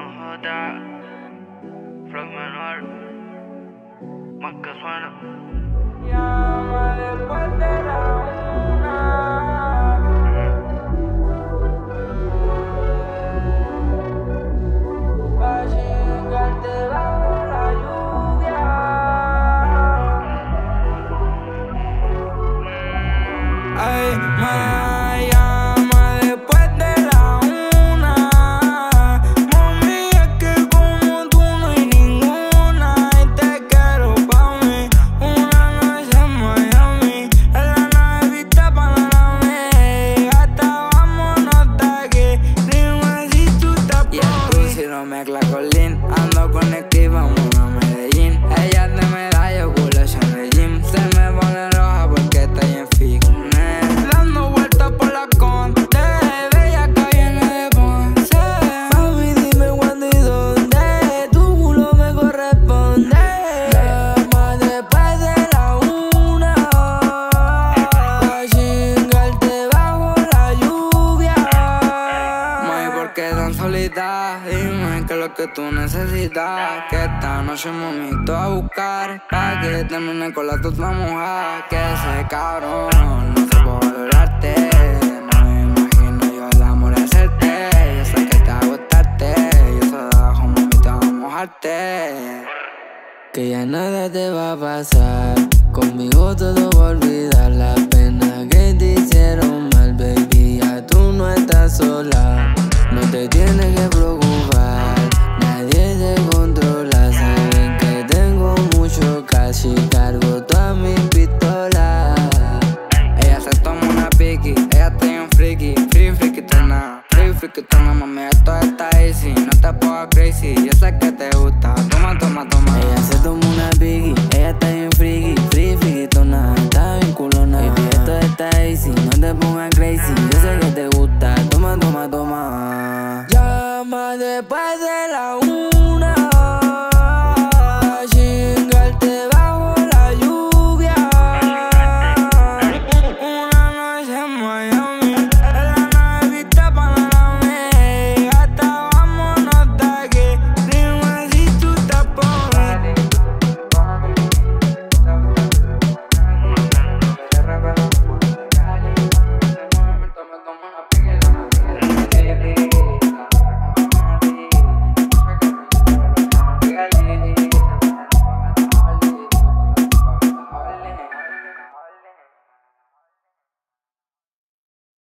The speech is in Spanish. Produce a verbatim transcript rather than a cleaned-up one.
joda, flow menor, más que suena. Llama después de la una, pa' chingarte bajo la lluvia. Ay, me llama después de la una. Mami, es que como tú no hay ninguna y te quiero pa' mí. Una noche en Miami, en la nave vista Panamá. Hasta vámonos de aquí, dime si tú estás por mí. Y el pussy no mezcla con lean. Ando con Nicky, vamos a Medellín. Ella es de medalla, culo en el gym. Se me pone roja porque estoy en fitness. Dando vueltas por la Conde, bella que viene de Ponce. Mami, dime cuándo y dónde, tu culo me corresponde. Llama después de la una, pa' chingarte bajo la lluvia. Mami, ¿por qué tan solita? Dime qué es lo que tú necesitas. Que esta noche mami te voy a buscar, pa' que termine con la tuta mojada. Que ese cabrón no supo valorarte. No me imagino yo el amor de hacerte. Yo sé que te va a gustarte. Yo soy de abajo, mami, te va a mojarte. Que ya nada te va a pasar. Conmigo todo va a olvidar. Las penas que te hicieron mal, baby. Ya tú no estás sola. No te tienes que preocupar. Nadie te controla. Saben que tengo mucho cash y cargo todas mis pistolas. Ella se toma una piqui. Ella está bien freaky. Free freaky tona. Free freaky tona, mami, esto está easy. No te pongas crazy. Yo sé que te gusta. Toma, toma,